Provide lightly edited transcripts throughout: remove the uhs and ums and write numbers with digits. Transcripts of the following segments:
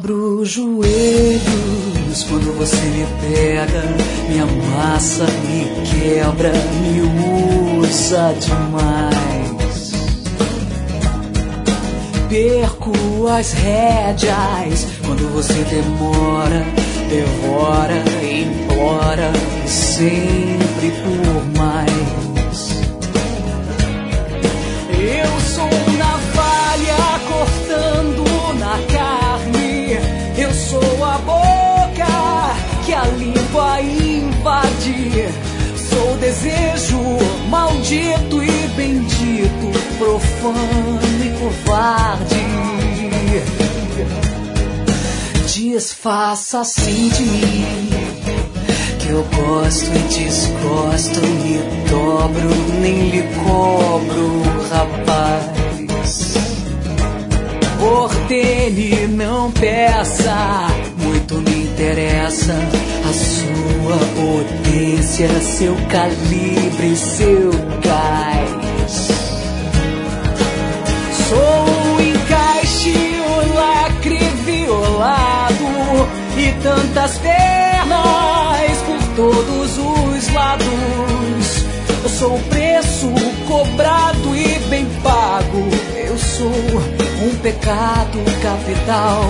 dobro os joelhos quando você me pega, me amassa, me quebra, me usa demais. Perco as rédeas quando você demora, devora, implora, sempre por mais. Eu sou navalha cortando na carne, eu sou a boca que a língua invade. Sou desejo maldito e bendito, profano e covarde. Desfaça assim de mim, que eu gosto e desgosto, me dobro, nem lhe cobro, rapaz. Ordene, não peça, muito me interessa a sua potência, seu calibre, seu gás. Sou o encaixe, o lacre violado e tantas pernas por todos os lados. Eu sou o preço cobrado e bem pago. Eu sou um pecado capital.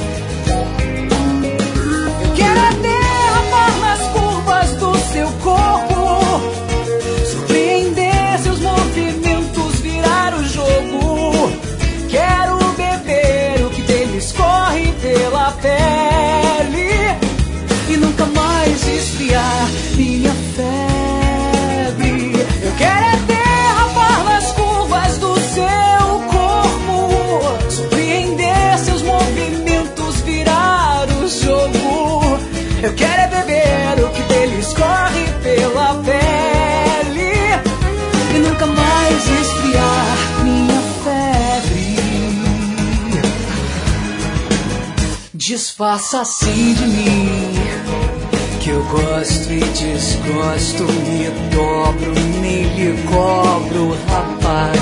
Eu quero é derramar nas curvas do seu corpo, surpreender seus movimentos, virar o jogo. Quero beber o que deles corre pela pele e nunca mais esfriar minha febre. Eu quero é derrapar nas curvas do seu corpo, surpreender seus movimentos, virar o jogo. Eu quero é beber o que deles corre pela pele e nunca mais esfriar minha febre. Desfaça assim de mim, que eu gosto e desgosto, me dobro, nem lhe cobro, rapaz.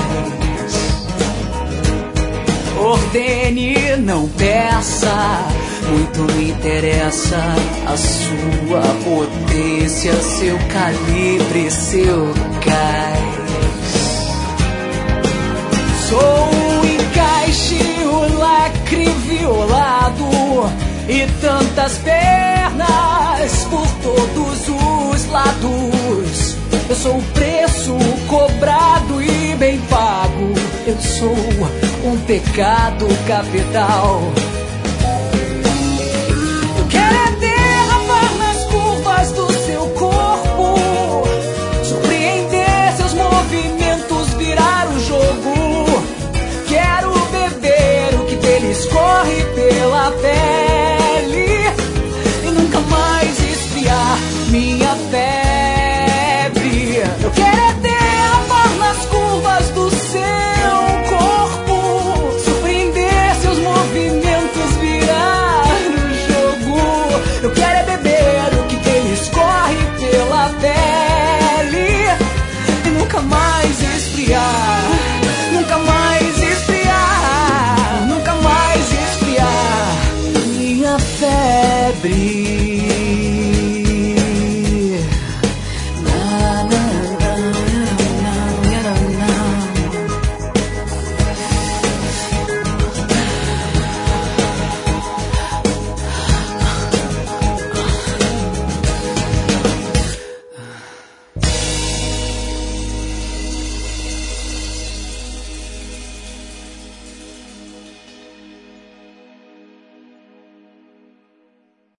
Ordene, não peça, muito me interessa a sua potência, seu calibre, seu gás. Sou o encaixe, o lacre violado e tantas pernas por todos os lados. Eu sou o preço cobrado e bem pago. Eu sou um pecado capital. Eu quero é derramar nas curvas do seu corpo, surpreender seus movimentos, virar o jogo. Quero beber o que deles corre pela pele e nunca mais esfriar minha febre. Eu quero é derramar nas curvas do seu corpo, surpreender seus movimentos, virar o jogo. Eu quero é beber o que deles corre pela pele e nunca mais esfriar